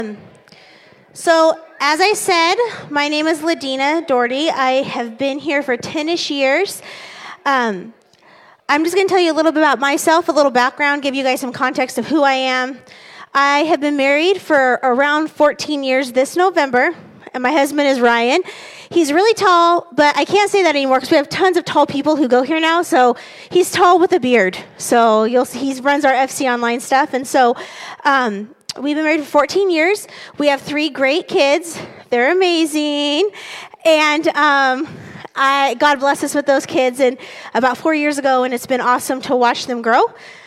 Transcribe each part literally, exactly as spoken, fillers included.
So, as I said, my name is Ladina Doherty. I have been here for ten-ish years. Um, I'm just going to tell you a little bit about myself, a little background, give you guys some context of who I am. I have been married for around fourteen years this November, and my husband is Ryan. He's really tall, but I can't say that anymore because we have tons of tall people who go here now. So he's tall with a beard. So you'll see he runs our F C Online stuff. And so um, we've been married for fourteen years. We have three great kids. They're amazing. And um, I, God bless us with those kids. And about four years ago, and it's been awesome to watch them grow.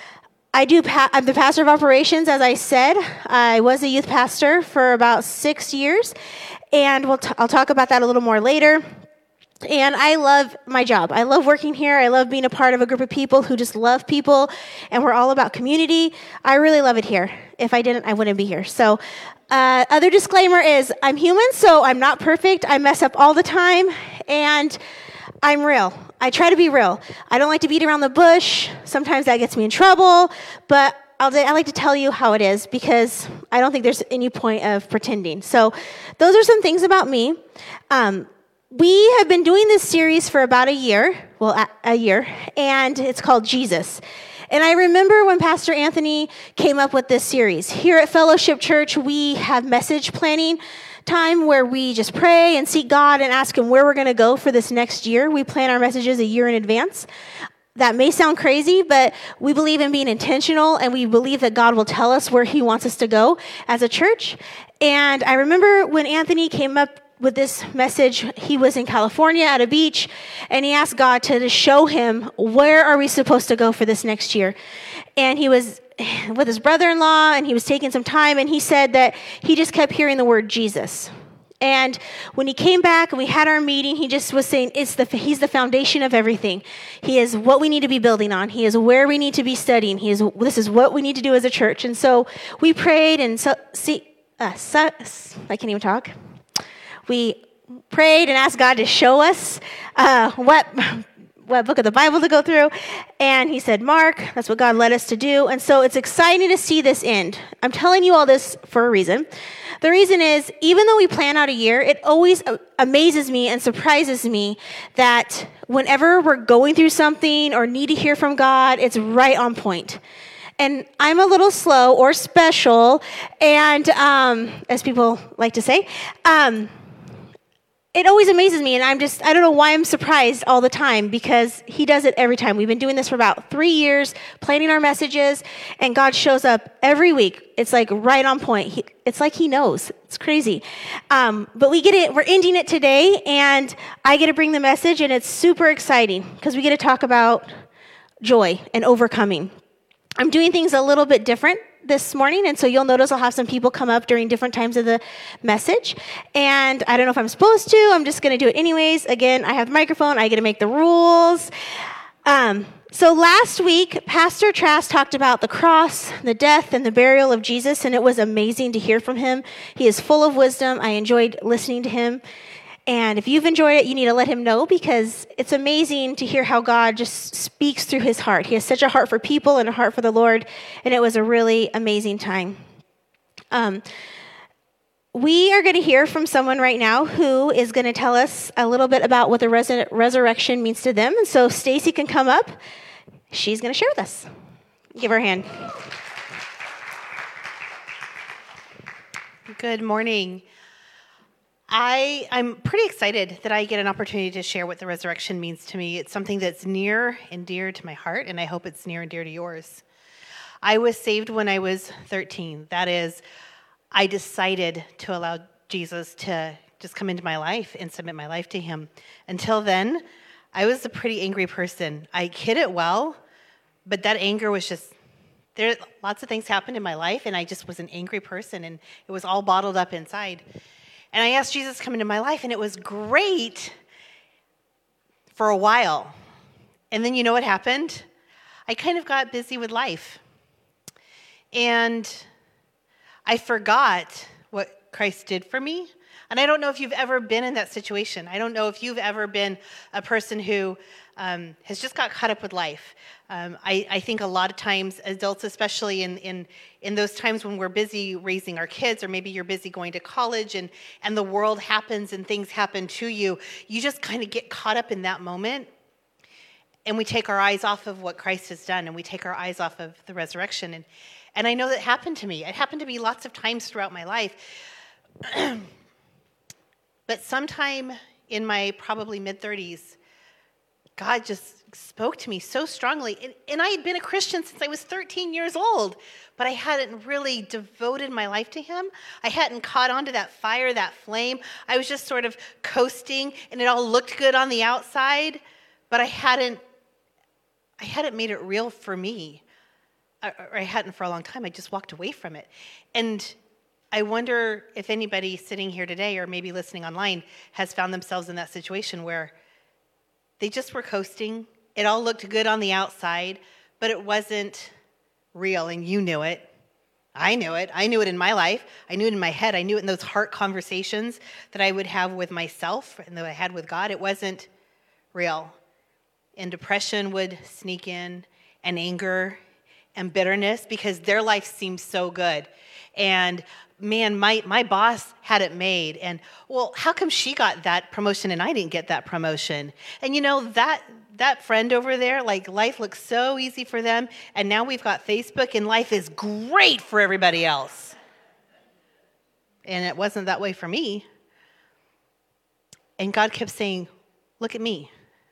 I do. Pa- I'm the pastor of operations, as I said. I was a youth pastor for about six years. And we'll t- I'll talk about that a little more later. And I love my job. I love working here. I love being a part of a group of people who just love people, and we're all about community. I really love it here. If I didn't, I wouldn't be here. So uh, other disclaimer is I'm human, so I'm not perfect. I mess up all the time, and I'm real. I try to be real. I don't like to beat around the bush. Sometimes that gets me in trouble, but I'll, I like to tell you how it is because I don't think there's any point of pretending. So those are some things about me. Um, we have been doing this series for about a year, well, a, a year, and it's called Jesus. And I remember when Pastor Anthony came up with this series. Here at Fellowship Church, we have message planning time where we just pray and seek God and ask Him where we're going to go for this next year. We plan our messages a year in advance. That may sound crazy, but we believe in being intentional, and we believe that God will tell us where He wants us to go as a church. And I remember when Anthony came up with this message, he was in California at a beach, and he asked God to show him where are we supposed to go for this next year. And he was with his brother-in-law, and he was taking some time, and he said that he just kept hearing the word Jesus. And when he came back and we had our meeting, he just was saying it's the he's the foundation of everything. He is what we need to be building on. He is where we need to be studying. He is this is what we need to do as a church. And so we prayed and so see uh, so, I can't even talk. We prayed and asked God to show us uh, what what book of the Bible to go through. And he said, Mark, that's what God led us to do. And so it's exciting to see this end. I'm telling you all this for a reason. The reason is, even though we plan out a year, it always amazes me and surprises me that whenever we're going through something or need to hear from God, it's right on point. And I'm a little slow or special, and um, as people like to say, um, it always amazes me, and I'm just, I don't know why I'm surprised all the time, because He does it every time. We've been doing this for about three years, planning our messages, and God shows up every week. It's like right on point. He, it's like He knows. It's crazy. Um, but we get it, we're ending it today, and I get to bring the message, and it's super exciting, because we get to talk about joy and overcoming. I'm doing things a little bit different this morning, and so you'll notice I'll have some people come up during different times of the message, and I don't know if I'm supposed to. I'm just going to do it anyways. Again, I have the microphone. I get to make the rules. Um, so last week, Pastor Trask talked about the cross, the death, and the burial of Jesus, and it was amazing to hear from him. He is full of wisdom. I enjoyed listening to him. And if you've enjoyed it, you need to let him know, because it's amazing to hear how God just speaks through his heart. He has such a heart for people and a heart for the Lord, and it was a really amazing time. Um, we are going to hear from someone right now who is going to tell us a little bit about what the res- resurrection means to them. And so Stacy can come up. She's going to share with us. Give her a hand. Good morning. I, I'm pretty excited that I get an opportunity to share what the resurrection means to me. It's something that's near and dear to my heart, and I hope it's near and dear to yours. I was saved when I was thirteen. That is, I decided to allow Jesus to just come into my life and submit my life to Him. Until then, I was a pretty angry person. I hid it well, but that anger was just, there. Lots of things happened in my life, and I just was an angry person, and it was all bottled up inside. And I asked Jesus to come into my life, and it was great for a while. And then you know what happened? I kind of got busy with life. And I forgot what Christ did for me. And I don't know if you've ever been in that situation. I don't know if you've ever been a person who um, has just got caught up with life. Um, I, I think a lot of times, adults, especially in, in, in those times when we're busy raising our kids, or maybe you're busy going to college and, and the world happens and things happen to you, you just kind of get caught up in that moment. And we take our eyes off of what Christ has done, and we take our eyes off of the resurrection. And, and I know that happened to me. It happened to me lots of times throughout my life. But sometime in my probably mid-thirties, God just spoke to me so strongly. And, and I had been a Christian since I was thirteen years old, but I hadn't really devoted my life to him. I hadn't caught on to that fire, that flame. I was just sort of coasting, and it all looked good on the outside, but I hadn't, I hadn't made it real for me. Or I hadn't for a long time. I just walked away from it. And I wonder if anybody sitting here today, or maybe listening online, has found themselves in that situation where they just were coasting. It all looked good on the outside, but it wasn't real, and you knew it. I knew it. I knew it in my life. I knew it in my head. I knew it in those heart conversations that I would have with myself and that I had with God. It wasn't real. And depression would sneak in, and anger and bitterness, because their life seemed so good. And man, my, my boss had it made. And, well, how come she got that promotion and I didn't get that promotion? And, you know, that that friend over there, like, life looks so easy for them. And now we've got Facebook, and life is great for everybody else. And it wasn't that way for me. And God kept saying, look at me.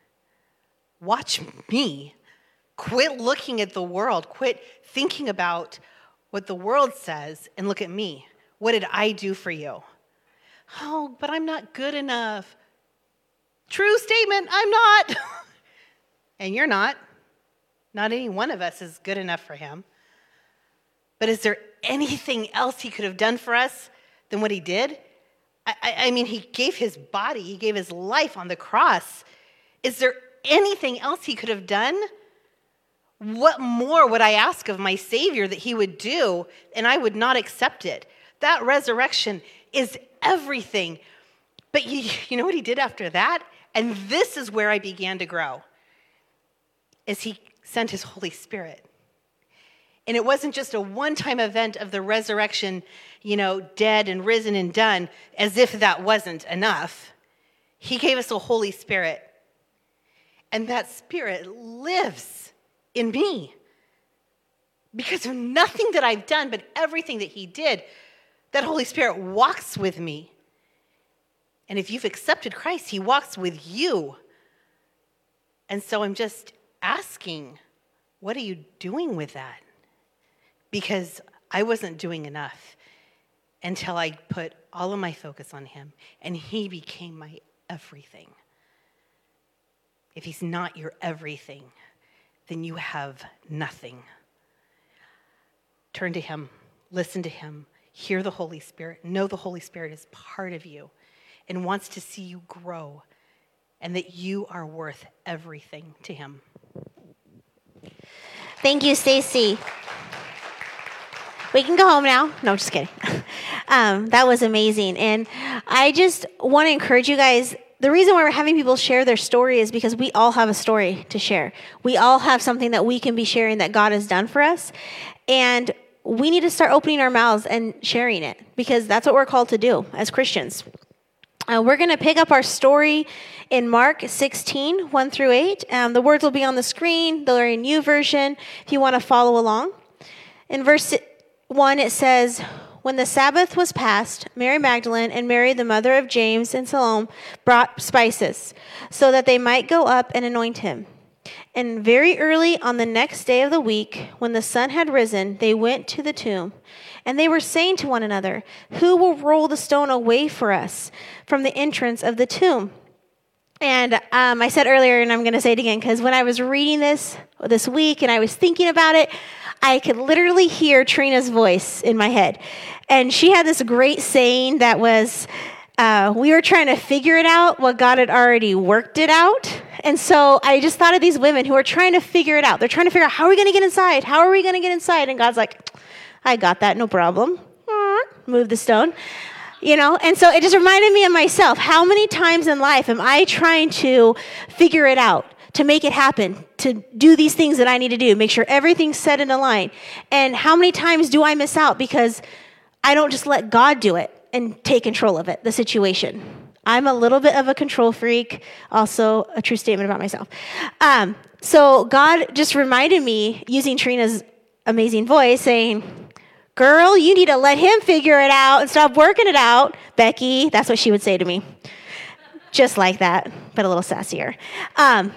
Watch me. Quit looking at the world. Quit thinking about what the world says, and look at me. What did I do for you? Oh, but I'm not good enough. True statement, I'm not. And you're not. Not any one of us is good enough for him. But is there anything else he could have done for us than what he did? I, I, I mean, he gave his body. He gave his life on the cross. Is there anything else he could have done? What more would I ask of my Savior that he would do, and I would not accept it? That resurrection is everything. But you, you know what he did after that? And this is where I began to grow, is he sent his Holy Spirit. And it wasn't just a one-time event of the resurrection, you know, dead and risen and done, as if that wasn't enough. He gave us a Holy Spirit. And that Spirit lives in me, because of nothing that I've done, but everything that he did. That Holy Spirit walks with me. And if you've accepted Christ, he walks with you. And so I'm just asking, what are you doing with that? Because I wasn't doing enough until I put all of my focus on him, and he became my everything. If he's not your everything, then you have nothing. Turn to him, listen to him, hear the Holy Spirit, know the Holy Spirit is part of you and wants to see you grow, and that you are worth everything to him. Thank you, Stacy. We can go home now. No, just kidding. Um, that was amazing. And I just want to encourage you guys. The reason why we're having people share their story is because we all have a story to share. We all have something that we can be sharing that God has done for us. And we need to start opening our mouths and sharing it, because that's what we're called to do as Christians. Uh, we're going to pick up our story in Mark sixteen, one through eight. Um, the words will be on the screen. They're in YouVersion if you want to follow along. In verse one, it says, "When the Sabbath was past, Mary Magdalene and Mary, the mother of James and Salome, brought spices, so that they might go up and anoint him. And very early on the next day of the week, when the sun had risen, they went to the tomb. And they were saying to one another, 'Who will roll the stone away for us from the entrance of the tomb?' And um, I said earlier, and I'm going to say it again, because when I was reading this this week and I was thinking about it, I could literally hear Trina's voice in my head. And she had this great saying that was, uh, we were trying to figure it out while God had already worked it out. And so I just thought of these women who are trying to figure it out. They're trying to figure out, how are we going to get inside? How are we going to get inside? And God's like, I got that, no problem. Move the stone. You know, and so it just reminded me of myself. How many times in life am I trying to figure it out, to make it happen, to do these things that I need to do, make sure everything's set in a line? And how many times do I miss out because I don't just let God do it and take control of it, the situation? I'm a little bit of a control freak, also a true statement about myself. Um, so God just reminded me, using Trina's amazing voice, saying, girl, you need to let him figure it out and stop working it out. Becky, that's what she would say to me. Just like that, but a little sassier. Um,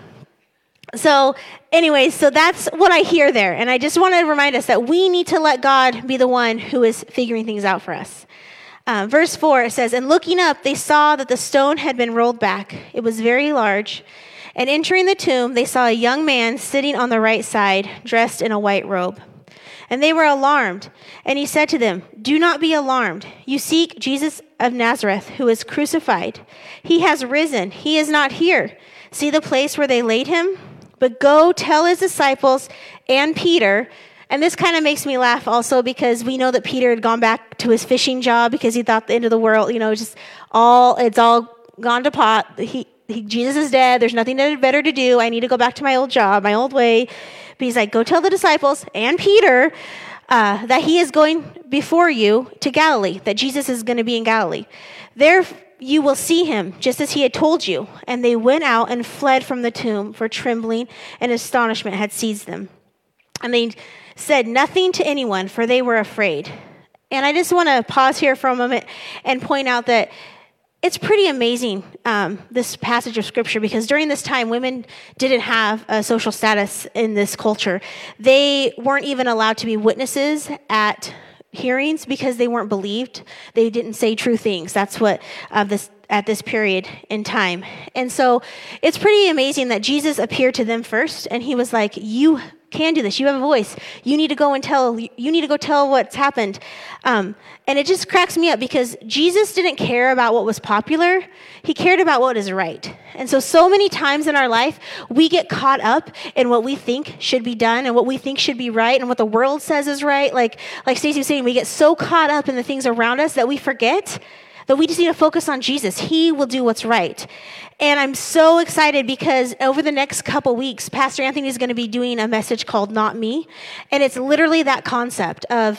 so anyways, so that's what I hear there. And I just want to remind us that we need to let God be the one who is figuring things out for us. Um, verse four, it says, and looking up, they saw that the stone had been rolled back. It was very large. And entering the tomb, they saw a young man sitting on the right side, dressed in a white robe. And they were alarmed. And he said to them, do not be alarmed. You seek Jesus of Nazareth, who is crucified. He has risen. He is not here. See the place where they laid him? But go tell his disciples and Peter. And this kind of makes me laugh also, because we know that Peter had gone back to his fishing job because he thought the end of the world, you know, just all, it's all gone to pot. He, he Jesus is dead. There's nothing better to do. I need to go back to my old job, my old way. But he's like, go tell the disciples and Peter uh, that he is going before you to Galilee, that Jesus is going to be in Galilee. There you will see him, just as he had told you. And they went out and fled from the tomb, for trembling and astonishment had seized them. And they said nothing to anyone, for they were afraid. And I just want to pause here for a moment and point out that it's pretty amazing, um, this passage of Scripture, because during this time, women didn't have a social status in this culture. They weren't even allowed to be witnesses at hearings because they weren't believed. They didn't say true things. That's what uh, this at this period in time. And so it's pretty amazing that Jesus appeared to them first, and he was like, you can do this. You have a voice. You need to go and tell, you need to go tell what's happened. Um, and it just cracks me up, because Jesus didn't care about what was popular. He cared about what is right. And so, so many times in our life, we get caught up in what we think should be done and what we think should be right and what the world says is right. Like, like Stacey was saying, we get so caught up in the things around us that we forget that we just need to focus on Jesus. He will do what's right. And I'm so excited because over the next couple weeks, Pastor Anthony is going to be doing a message called Not Me. And it's literally that concept of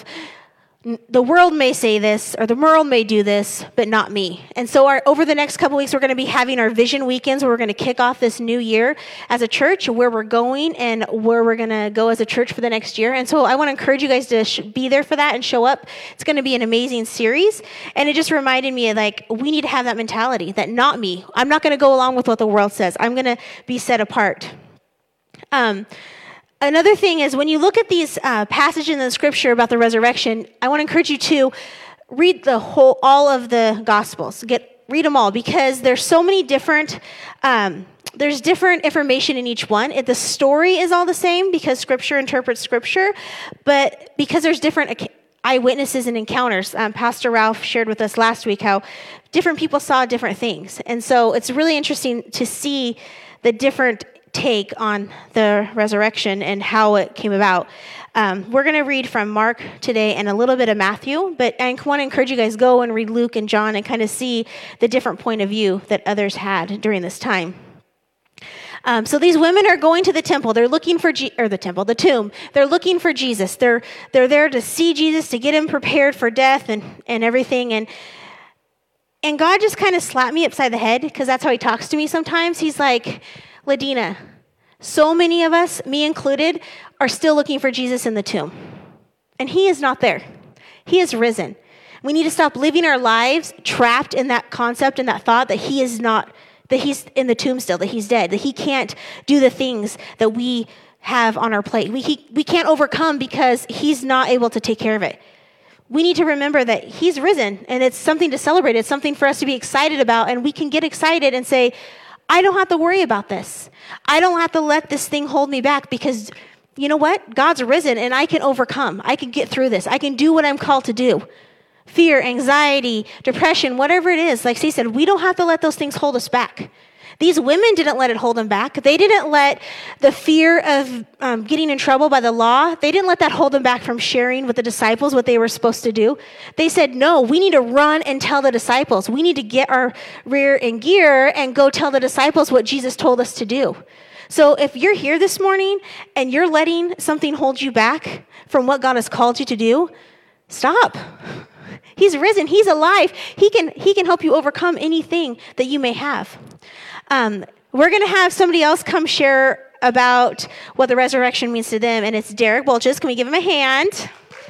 the world may say this, or the world may do this, but not me. And so our, over the next couple weeks, we're going to be having our vision weekends where we're going to kick off this new year as a church, where we're going and where we're going to go as a church for the next year. And so I want to encourage you guys to sh- be there for that and show up. It's going to be an amazing series. And it just reminded me, like, we need to have that mentality that not me. I'm not going to go along with what the world says. I'm going to be set apart. Um, Another thing is, when you look at these uh, passages in the Scripture about the resurrection, I want to encourage you to read the whole, all of the Gospels. Get read them all, because there's so many different. Um, there's different information in each one. It, the story is all the same because Scripture interprets Scripture, but because there's different eyewitnesses and encounters. Um, Pastor Ralph shared with us last week how different people saw different things, and so it's really interesting to see the different take on the resurrection and how it came about. Um, we're going to read from Mark today and a little bit of Matthew, but I want to encourage you guys, go and read Luke and John and kind of see the different point of view that others had during this time. Um, so these women are going to the temple. They're looking for, Je- or the temple, the tomb. They're looking for Jesus. They're they're there to see Jesus, to get him prepared for death and, and everything. And and God just kind of slapped me upside the head, because that's how he talks to me sometimes. He's like, Ladina, so many of us, me included, are still looking for Jesus in the tomb. And he is not there. He is risen. We need to stop living our lives trapped in that concept and that thought that he is not, that he's in the tomb still, that he's dead, that he can't do the things that we have on our plate. We, he, we can't overcome because he's not able to take care of it. We need to remember that he's risen, and it's something to celebrate. It's something for us to be excited about, and we can get excited and say, I don't have to worry about this. I don't have to let this thing hold me back, because you know what? God's risen and I can overcome. I can get through this. I can do what I'm called to do. Fear, anxiety, depression, whatever it is, like Steve said, we don't have to let those things hold us back. These women didn't let it hold them back. They didn't let the fear of um, getting in trouble by the law, they didn't let that hold them back from sharing with the disciples what they were supposed to do. They said, no, we need to run and tell the disciples. We need to get our rear in gear and go tell the disciples what Jesus told us to do. So if you're here this morning and you're letting something hold you back from what God has called you to do, stop. He's risen. He's alive. He can, he can help you overcome anything that you may have. Um, we're going to have somebody else come share about what the resurrection means to them, and it's Derek Bolches. Can we give him a hand?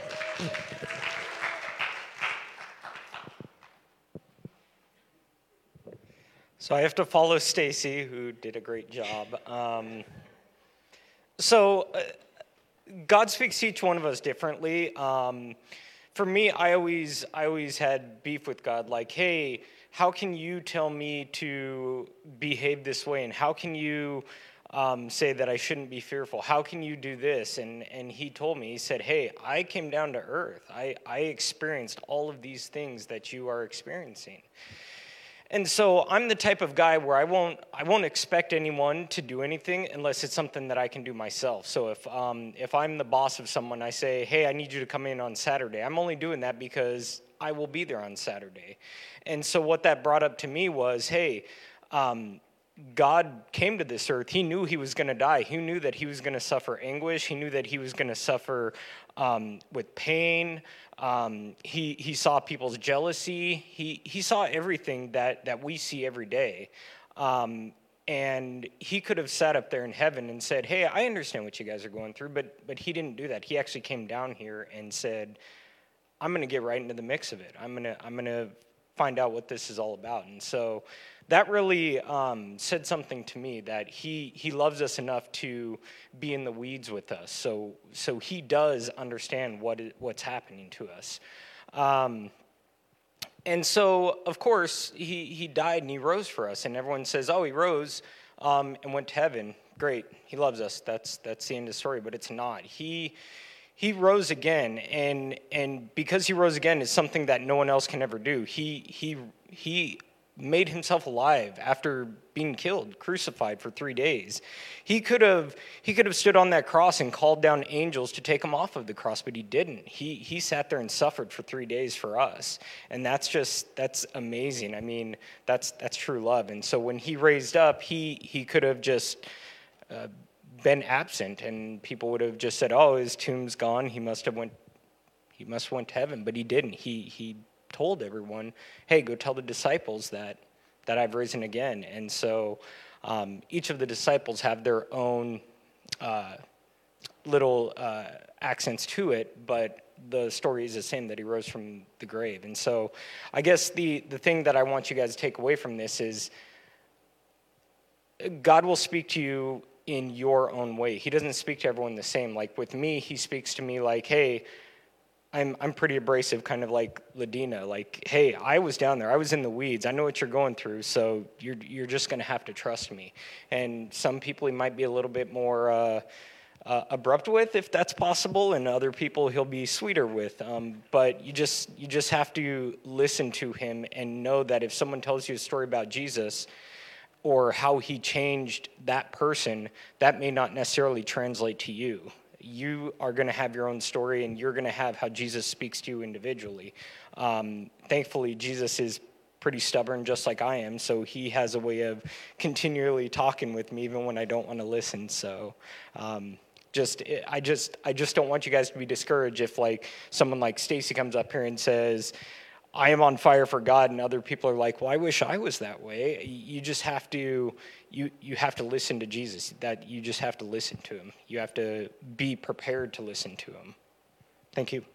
So I have to follow Stacy, who did a great job. Um, so uh, God speaks to each one of us differently. Um, for me, I always, I always had beef with God, like, hey, how can you tell me to behave this way? And how can you um, say that I shouldn't be fearful? How can you do this? And and he told me, he said, hey, I came down to earth. I, I experienced all of these things that you are experiencing. And so I'm the type of guy where I won't I won't expect anyone to do anything unless it's something that I can do myself. So if um, if I'm the boss of someone, I say, hey, I need you to come in on Saturday. I'm only doing that because I will be there on Saturday. And so what that brought up to me was, hey, um, God came to this earth. He knew he was going to die. He knew that he was going to suffer anguish. He knew that he was going to suffer um, with pain. Um, he he saw people's jealousy. He he saw everything that, that we see every day. Um, and he could have sat up there in heaven and said, hey, I understand what you guys are going through, but but he didn't do that. He actually came down here and said, I'm going to get right into the mix of it. I'm going to I'm going to find out what this is all about. And so that really um, said something to me, that he he loves us enough to be in the weeds with us. So so he does understand what is, what's happening to us. Um, and so, of course, he, he died and he rose for us. And everyone says, oh, he rose um, and went to heaven. Great. He loves us. That's that's the end of the story. But it's not. He he rose again. And and because he rose again is something that no one else can ever do. He he he made himself alive after being killed, crucified for three days. He could have he could have stood on that cross and called down angels to take him off of the cross, but he didn't. He he sat there and suffered for three days for us. And that's just that's amazing. I mean, that's that's true love. And so when he raised up, he he could have just uh, been absent, and people would have just said, "Oh, his tomb's gone. He must have went he must have went to heaven," but he didn't. He he told everyone, hey, go tell the disciples that that I've risen again. And so um, each of the disciples have their own uh, little uh, accents to it, but the story is the same, that he rose from the grave. And so I guess the, the thing that I want you guys to take away from this is God will speak to you in your own way. He doesn't speak to everyone the same. Like with me, he speaks to me like, hey, I'm I'm pretty abrasive, kind of like Ladina. Like, hey, I was down there. I was in the weeds. I know what you're going through, so you're you're just going to have to trust me. And some people he might be a little bit more uh, uh, abrupt with, if that's possible, and other people he'll be sweeter with. Um, but you just you just have to listen to him and know that if someone tells you a story about Jesus or how he changed that person, that may not necessarily translate to you. You are going to have your own story, and you're going to have how Jesus speaks to you individually. Um, thankfully, Jesus is pretty stubborn, just like I am, so he has a way of continually talking with me, even when I don't want to listen. So, um, just I just I just don't want you guys to be discouraged if like someone like Stacy comes up here and says, I am on fire for God, and other people are like, well, I wish I was that way. You just have to, you you have to listen to Jesus. That you just have to listen to him. You have to be prepared to listen to him. Thank you.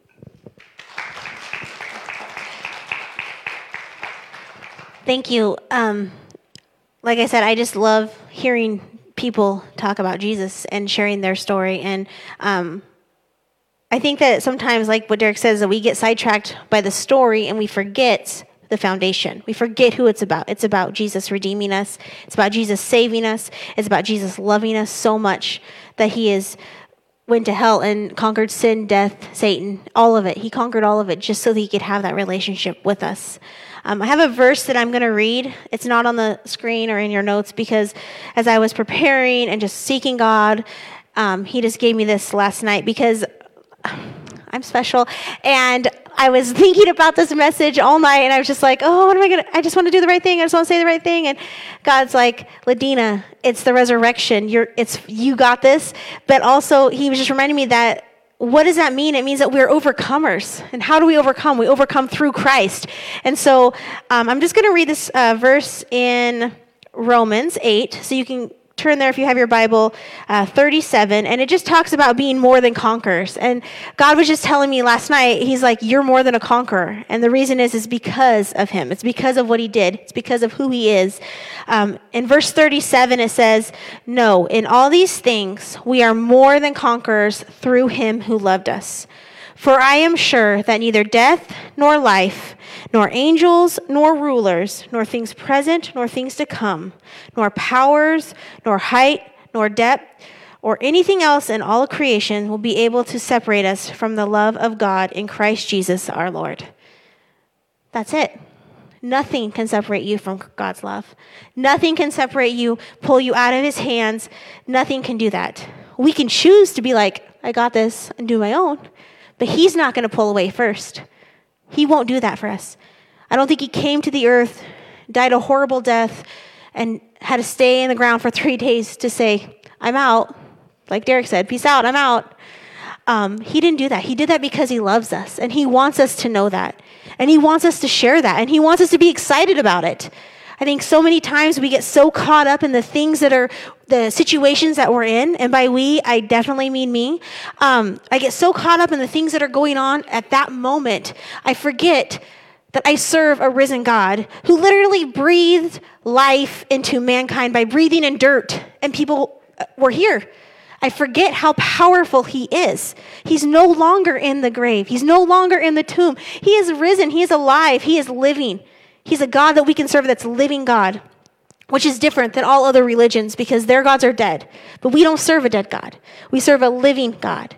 Thank you. Um, like I said, I just love hearing people talk about Jesus and sharing their story. And um, I think that sometimes, like what Derek says, that we get sidetracked by the story and we forget the foundation. We forget who it's about. It's about Jesus redeeming us. It's about Jesus saving us. It's about Jesus loving us so much that he is went to hell and conquered sin, death, Satan, all of it. He conquered all of it just so that he could have that relationship with us. Um, I have a verse that I'm going to read. It's not on the screen or in your notes because as I was preparing and just seeking God, um, he just gave me this last night because I'm special. And I was thinking about this message all night, and I was just like, oh, what am I going to, I just want to do the right thing. I just want to say the right thing. And God's like, Ladina, it's the resurrection. You're, it's, you got this. But also, he was just reminding me that, what does that mean? It means that we're overcomers. And how do we overcome? We overcome through Christ. And so um, I'm just going to read this uh, verse in Romans eight, so you can turn there if you have your Bible, uh, thirty-seven, and it just talks about being more than conquerors. And God was just telling me last night, he's like, you're more than a conqueror. And the reason is, is because of him. It's because of what he did. It's because of who he is. Um, in verse thirty-seven, it says, no, in all these things, we are more than conquerors through him who loved us. For I am sure that neither death nor life, nor angels, nor rulers, nor things present, nor things to come, nor powers, nor height, nor depth, or anything else in all of creation will be able to separate us from the love of God in Christ Jesus our Lord. That's it. Nothing can separate you from God's love. Nothing can separate you, pull you out of his hands. Nothing can do that. We can choose to be like, I got this, and do my own. But he's not going to pull away first. He won't do that for us. I don't think he came to the earth, died a horrible death, and had to stay in the ground for three days to say, I'm out. Like Derek said, peace out, I'm out. Um, he didn't do that. He did that because he loves us, and he wants us to know that. And he wants us to share that, and he wants us to be excited about it. I think so many times we get so caught up in the things that are the situations that we're in, and by we, I definitely mean me. Um, I get so caught up in the things that are going on at that moment, I forget that I serve a risen God who literally breathed life into mankind by breathing in dirt, and people were here. I forget how powerful he is. He's no longer in the grave. He's no longer in the tomb. He is risen. He is alive. He is living. He's a God that we can serve that's living God, which is different than all other religions because their gods are dead. But we don't serve a dead God. We serve a living God.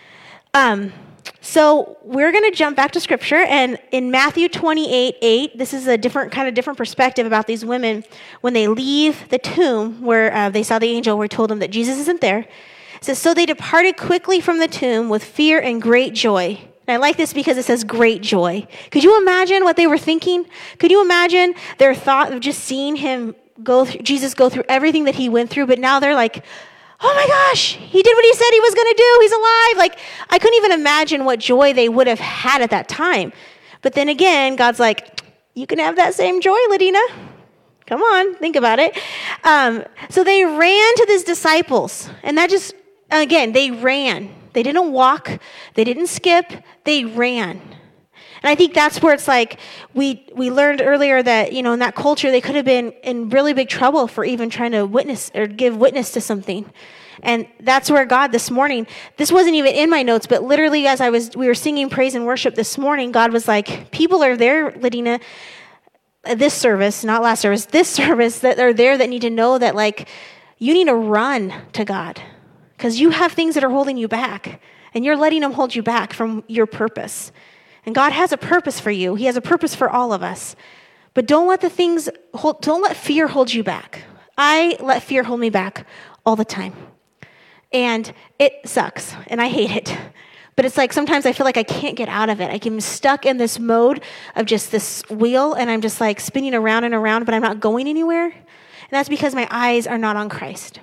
Um, so we're going to jump back to Scripture. And in Matthew twenty-eight, eight, this is a different kind of different perspective about these women. When they leave the tomb where uh, they saw the angel, where he told them that Jesus isn't there. It says, so they departed quickly from the tomb with fear and great joy. And I like this because it says great joy. Could you imagine what they were thinking? Could you imagine their thought of just seeing him go through, Jesus go through everything that he went through, but now they're like, oh my gosh, he did what he said he was going to do. He's alive. Like, I couldn't even imagine what joy they would have had at that time. But then again, God's like, you can have that same joy, Ladina. Come on, think about it. Um, so they ran to these disciples, and that just, again, they ran. They didn't walk. They didn't skip. They ran. And I think that's where it's like we we learned earlier that, you know, in that culture, they could have been in really big trouble for even trying to witness or give witness to something. And that's where God this morning, this wasn't even in my notes, but literally as I was, we were singing praise and worship this morning, God was like, people are there, Ladina, this service, not last service, this service that are there that need to know that, like, you need to run to God. Because you have things that are holding you back, and you're letting them hold you back from your purpose. And God has a purpose for you. He has a purpose for all of us. But don't let the things, hold, don't let fear hold you back. I let fear hold me back all the time. And it sucks, and I hate it. But it's like sometimes I feel like I can't get out of it. I am stuck in this mode of just this wheel, and I'm just like spinning around and around, but I'm not going anywhere. And that's because my eyes are not on Christ.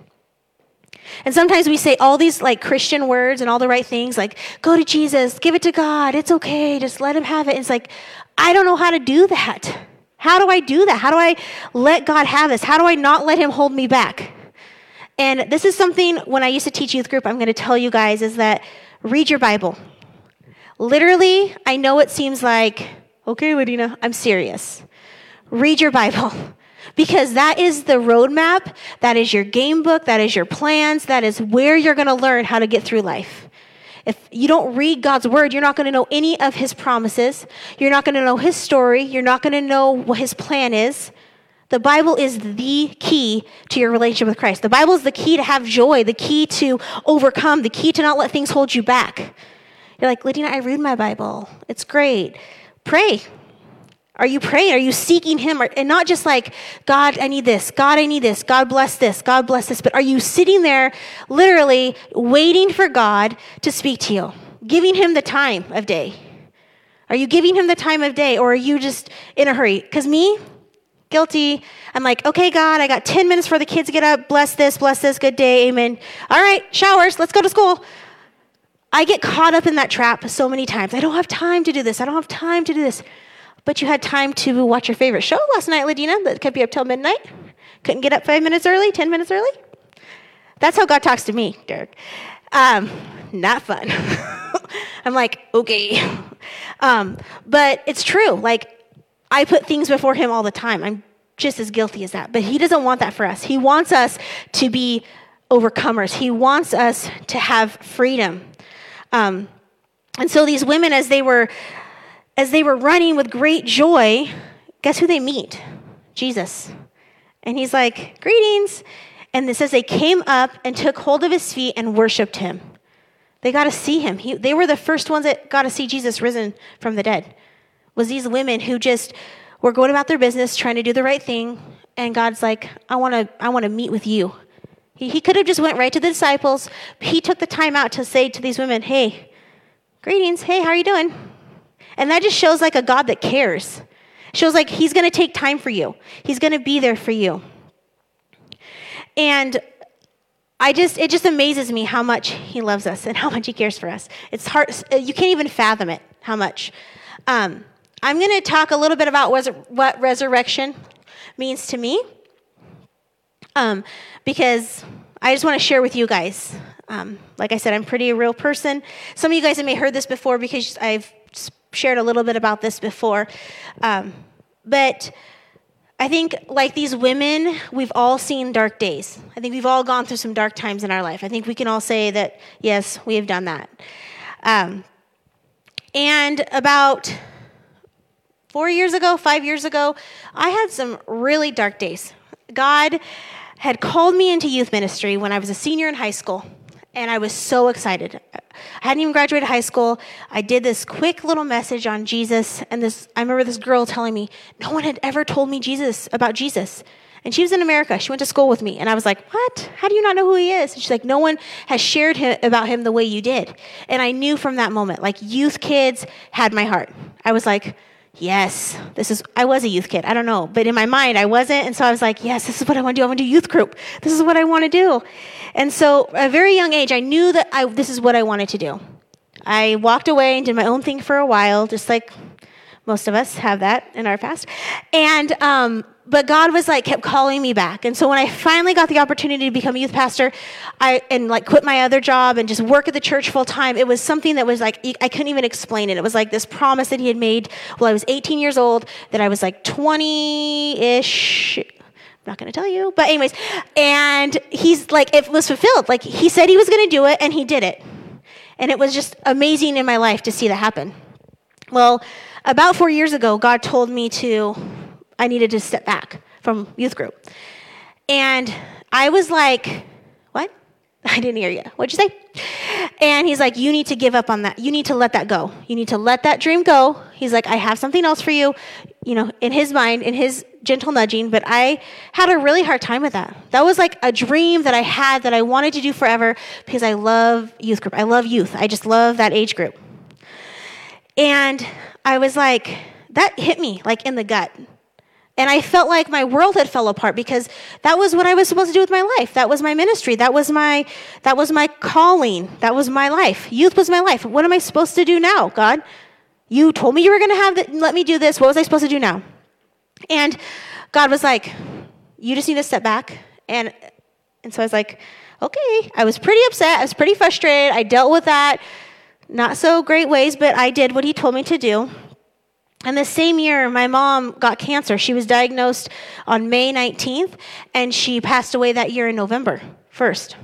And sometimes we say all these like Christian words and all the right things, like go to Jesus, give it to God, it's okay, just let him have it. And it's like, I don't know how to do that. How do I do that? How do I let God have this? How do I not let him hold me back? And this is something when I used to teach youth group, I'm going to tell you guys is that read your Bible. Literally, I know it seems like, okay, Ladina, I'm serious. Read your Bible. Because that is the roadmap, that is your game book, that is your plans, that is where you're going to learn how to get through life. If you don't read God's word, you're not going to know any of his promises. You're not going to know his story. You're not going to know what his plan is. The Bible is the key to your relationship with Christ. The Bible is the key to have joy, the key to overcome, the key to not let things hold you back. You're like, Ladina, I read my Bible. It's great. Pray. Are you praying? Are you seeking him? And not just like, God, I need this. God, I need this. God, bless this. God, bless this. But are you sitting there literally waiting for God to speak to you? Giving him the time of day? Are you giving him the time of day? Or are you just in a hurry? Because me, guilty. I'm like, okay, God, I got ten minutes for the kids to get up. Bless this, bless this. Good day. Amen. All right, showers. Let's go to school. I get caught up in that trap so many times. I don't have time to do this. I don't have time to do this. But you had time to watch your favorite show last night, Ladina, that kept you up till midnight. Couldn't get up five minutes early, ten minutes early. That's how God talks to me, Derek. Um, not fun. I'm like, okay. Um, but it's true. Like, I put things before him all the time. I'm just as guilty as that. But he doesn't want that for us. He wants us to be overcomers. He wants us to have freedom. Um, and so these women, as they were as they were running with great joy, guess who they meet? Jesus. And he's like, greetings. And it says they came up and took hold of his feet and worshiped him. They got to see him. He, they were the first ones that got to see Jesus risen from the dead. Was these women who just were going about their business, trying to do the right thing. And God's like, I want to I want to meet with you. He, he could have just went right to the disciples. But he took the time out to say to these women, hey, greetings. Hey, how are you doing? And that just shows like a God that cares. It shows like he's going to take time for you. He's going to be there for you. And I just, it just amazes me how much he loves us and how much he cares for us. It's hard, you can't even fathom it, how much. Um, I'm going to talk a little bit about what resurrection means to me. Um, because I just want to share with you guys. Um, like I said, I'm pretty a real person. Some of you guys have may heard this before because I've shared a little bit about this before. Um, but I think like these women, we've all seen dark days. I think we've all gone through some dark times in our life. I think we can all say that, yes, we have done that. Um, and about four years ago, five years ago, I had some really dark days. God had called me into youth ministry when I was a senior in high school. And I was so excited. I hadn't even graduated high school. I did this quick little message on Jesus. And this, I remember this girl telling me, no one had ever told me Jesus about Jesus. And she was in America. She went to school with me. And I was like, what? How do you not know who he is? And she's like, no one has shared him, about him the way you did. And I knew from that moment, like youth kids had my heart. I was like, yes, this is, I was a youth kid. I don't know. But in my mind, I wasn't. And so I was like, yes, this is what I want to do. I want to do youth group. This is what I want to do. And so at a very young age, I knew that I, this is what I wanted to do. I walked away and did my own thing for a while, just like most of us have that in our past. And, um, but God was like, kept calling me back. And so when I finally got the opportunity to become a youth pastor, I, and like quit my other job and just work at the church full time, it was something that was like, I couldn't even explain it. It was like this promise that he had made while I was eighteen years old, that I was like twenty-ish, I'm not going to tell you, but anyways, and he's like, it was fulfilled. Like he said he was going to do it and he did it. And it was just amazing in my life to see that happen. Well, about four years ago, God told me to, I needed to step back from youth group. And I was like, what? I didn't hear you. What'd you say? And he's like, you need to give up on that. You need to let that go. You need to let that dream go. He's like, I have something else for you, you know, in his mind, in his gentle nudging. But I had a really hard time with that. That was like a dream that I had that I wanted to do forever because I love youth group. I love youth. I just love that age group. And I was like, that hit me like in the gut. And I felt like my world had fell apart because that was what I was supposed to do with my life. That was my ministry. That was my that was my calling. That was my life. Youth was my life. What am I supposed to do now, God? You told me you were going to have the, let me do this. What was I supposed to do now? And God was like, you just need to step back. And and so I was like, okay. I was pretty upset. I was pretty frustrated. I dealt with that. Not so great ways, but I did what he told me to do. And the same year, my mom got cancer. She was diagnosed on May nineteenth, and she passed away that year in November first.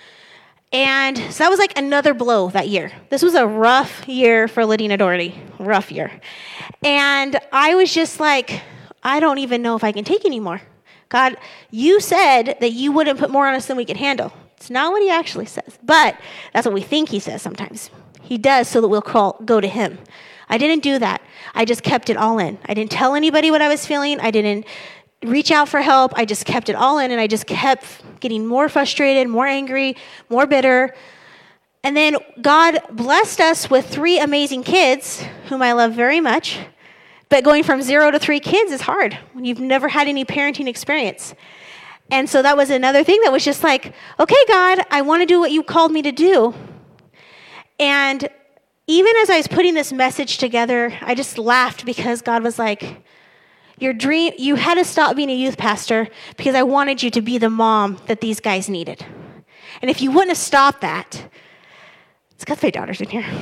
And so that was like another blow that year. This was a rough year for Ladina Doherty. Rough year. And I was just like, I don't even know if I can take anymore. God, you said that you wouldn't put more on us than we could handle. It's not what he actually says, but that's what we think he says sometimes. He does so that we'll crawl, go to him. I didn't do that. I just kept it all in. I didn't tell anybody what I was feeling. I didn't reach out for help. I just kept it all in, and I just kept getting more frustrated, more angry, more bitter. And then God blessed us with three amazing kids, whom I love very much. But going from zero to three kids is hard when you've never had any parenting experience. And so that was another thing that was just like, okay, God, I want to do what you called me to do. And even as I was putting this message together, I just laughed because God was like, your dream, you had to stop being a youth pastor because I wanted you to be the mom that these guys needed. And if you wouldn't have stopped that, it's because my daughter's in here.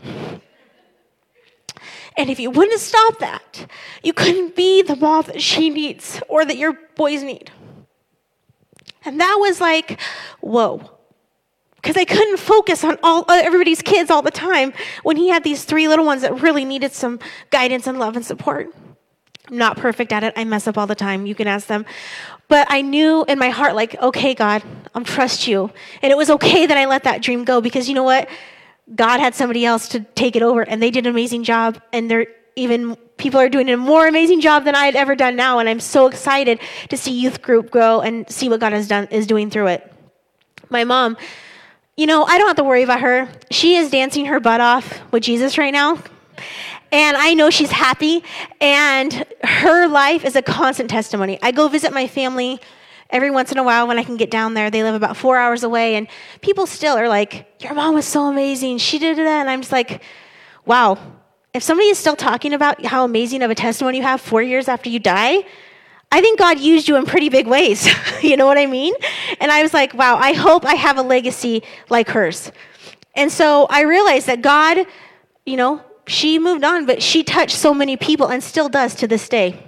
And if you wouldn't have stopped that, you couldn't be the mom that she needs or that your boys need. And that was like, whoa. Because I couldn't focus on all everybody's kids all the time when he had these three little ones that really needed some guidance and love and support. I'm not perfect at it. I mess up all the time. You can ask them. But I knew in my heart, like, okay, God, I'm trust you. And it was okay that I let that dream go because you know what? God had somebody else to take it over, and they did an amazing job. And they're even people are doing a more amazing job than I had ever done now. And I'm so excited to see youth group grow and see what God has done is doing through it. My mom, you know, I don't have to worry about her. She is dancing her butt off with Jesus right now. And I know she's happy. And her life is a constant testimony. I go visit my family every once in a while when I can get down there. They live about four hours away. And people still are like, your mom was so amazing. She did that. And I'm just like, wow. If somebody is still talking about how amazing of a testimony you have four years after you die, I think God used you in pretty big ways. You know what I mean? And I was like, wow, I hope I have a legacy like hers. And so I realized that God, you know, she moved on, but she touched so many people and still does to this day.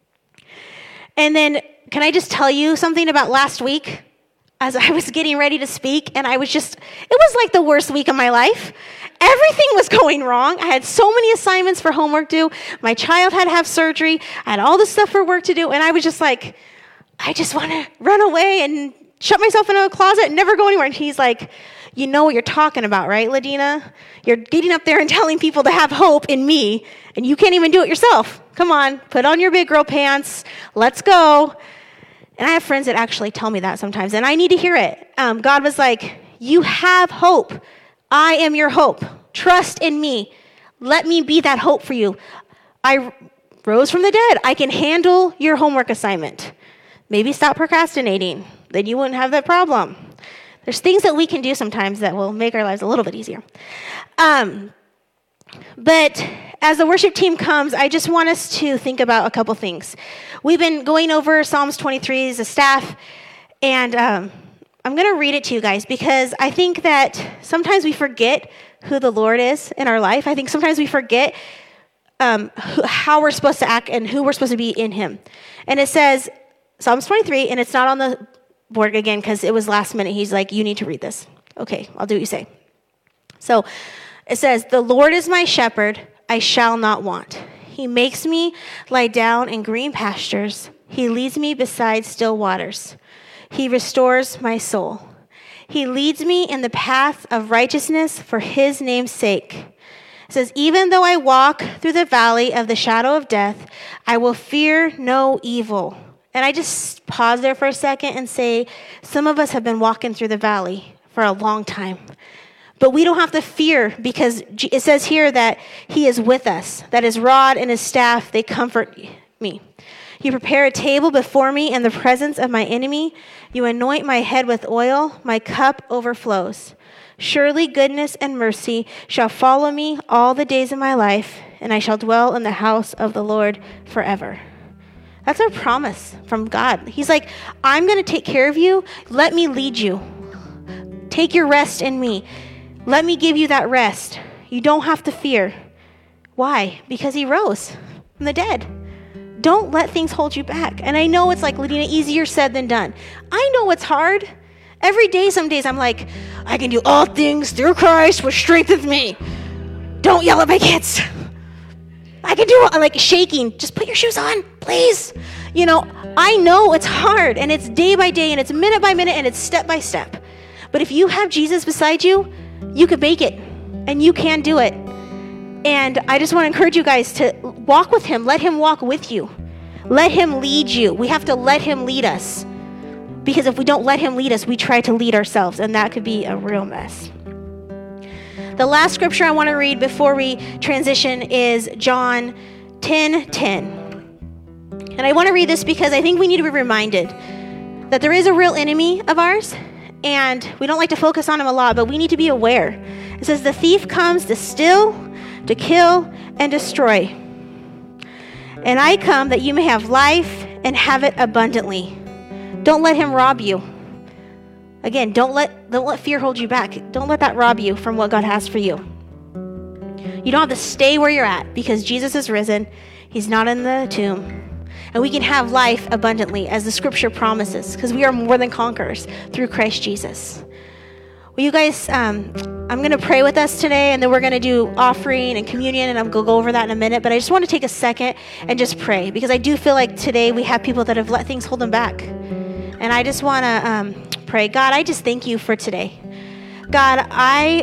And then can I just tell you something about last week? As I was getting ready to speak, and I was just, it was like the worst week of my life. Everything was going wrong. I had so many assignments for homework due. My child had to have surgery. I had all this stuff for work to do, and I was just like, I just want to run away and shut myself in a closet and never go anywhere. And he's like, you know what you're talking about, right, Ladina? You're getting up there and telling people to have hope in me, and you can't even do it yourself. Come on, put on your big girl pants. Let's go. And I have friends that actually tell me that sometimes, and I need to hear it. Um, God was like, you have hope. I am your hope. Trust in me. Let me be that hope for you. I rose from the dead. I can handle your homework assignment. Maybe stop procrastinating. Then you wouldn't have that problem. There's things that we can do sometimes that will make our lives a little bit easier. Um, but as the worship team comes, I just want us to think about a couple things. We've been going over Psalms twenty-three as a staff, and um, I'm going to read it to you guys because I think that sometimes we forget who the Lord is in our life. I think sometimes we forget um, who, how we're supposed to act and who we're supposed to be in him. And it says, Psalms twenty-three, and it's not on the board again because it was last minute. He's like, you need to read this. Okay, I'll do what you say. So it says, the Lord is my shepherd, I shall not want. He makes me lie down in green pastures. He leads me beside still waters. He restores my soul. He leads me in the path of righteousness for his name's sake. It says, even though I walk through the valley of the shadow of death, I will fear no evil. And I just pause there for a second and say, some of us have been walking through the valley for a long time. But we don't have to fear because it says here that he is with us, that his rod and his staff, they comfort me. You prepare a table before me in the presence of my enemy. You anoint my head with oil. My cup overflows. Surely goodness and mercy shall follow me all the days of my life, and I shall dwell in the house of the Lord forever. That's our promise from God. He's like, I'm going to take care of you. Let me lead you. Take your rest in me. Let me give you that rest. You don't have to fear. Why? Because he rose from the dead. Don't let things hold you back. And I know it's like, Ladina, easier said than done. I know it's hard. Every day, some days, I'm like, I can do all things through Christ, which strengthens me. Don't yell at my kids. I can do it. I'm like shaking. Just put your shoes on, please. You know, I know it's hard, and it's day by day, and it's minute by minute, and it's step by step. But if you have Jesus beside you, you can make it, and you can do it. And I just want to encourage you guys to walk with him. Let him walk with you. Let him lead you. We have to let him lead us. Because if we don't let him lead us, we try to lead ourselves, and that could be a real mess. The last scripture I want to read before we transition is John ten ten. And I want to read this because I think we need to be reminded that there is a real enemy of ours, and we don't like to focus on him a lot, but we need to be aware. It says, the thief comes to steal, to kill, and destroy. And I come that you may have life and have it abundantly. Don't let him rob you. Again, don't let, don't let fear hold you back. Don't let that rob you from what God has for you. You don't have to stay where you're at because Jesus is risen. He's not in the tomb. And we can have life abundantly as the scripture promises because we are more than conquerors through Christ Jesus. Will you guys, um, I'm going to pray with us today, and then we're going to do offering and communion, and I'm going to go over that in a minute. But I just want to take a second and just pray because I do feel like today we have people that have let things hold them back. And I just want to um, pray. God, I just thank you for today. God, I